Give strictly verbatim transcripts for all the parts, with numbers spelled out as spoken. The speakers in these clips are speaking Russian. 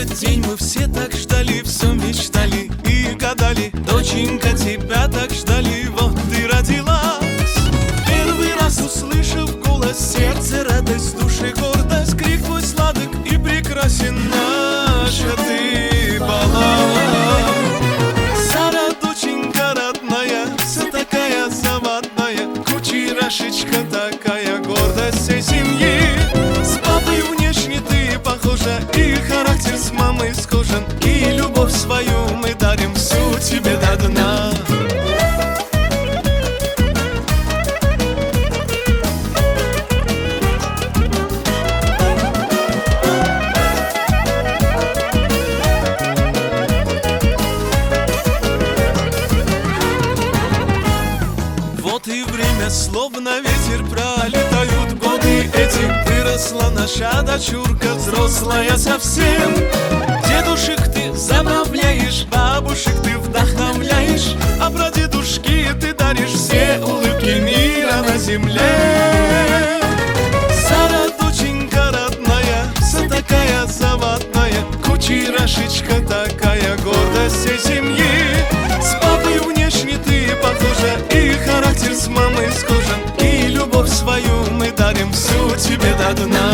этот день мы все так ждали, все мечтали и гадали. Доченька, тебя так ждали, вот ты родилась. Первый раз услышав голос, сердце радость, души гордость, крик твой сладок и прекрасен, наша ты была. Сара, доченька родная, вся такая заводная, кучерашечка такая, гордость всей семьи. С папой внешне ты похожа, и характер с мамой схожен, и любовь свою мы дарим всю тебе до дна. Вот и время, словно ветер, пролетают годы эти. Выросла наша дочурка, взрослая совсем. Дедушек ты забавляешь, бабушек ты вдохновляешь, а прадедушки ты даришь все улыбки мира на земле. Сара, доченька родная, вся такая заводная, кучерашечка такая, гордость всей семьи. С папой внешне ты похожа, и характер с мамой схожен, и любовь свою мы дарим всю тебе до дна.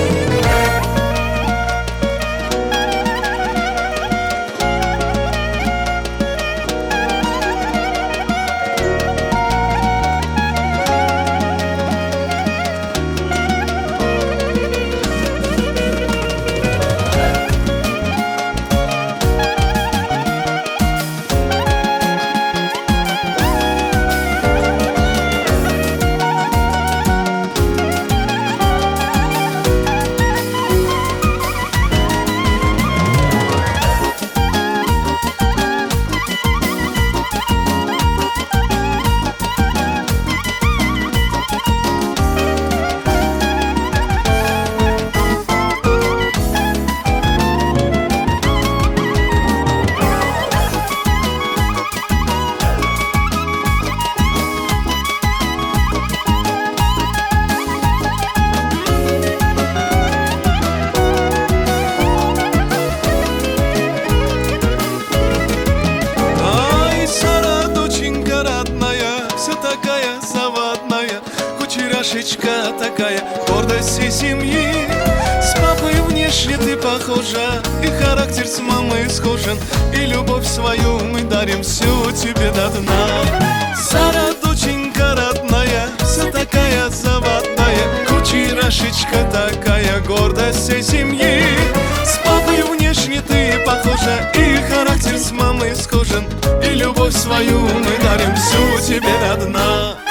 Такая заводная, кучерашечка такая, гордость всей семьи. С папой внешне ты похожа, и характер с мамой схожен, и любовь свою мы дарим всю тебе до дна. Сара, доченька родная, вся такая заводная, кучерашечка такая, гордость всей семьи. С папой внешне ты похожа, и характер с мамой схожен, и любовь свою мы дарим всю тебе до дна.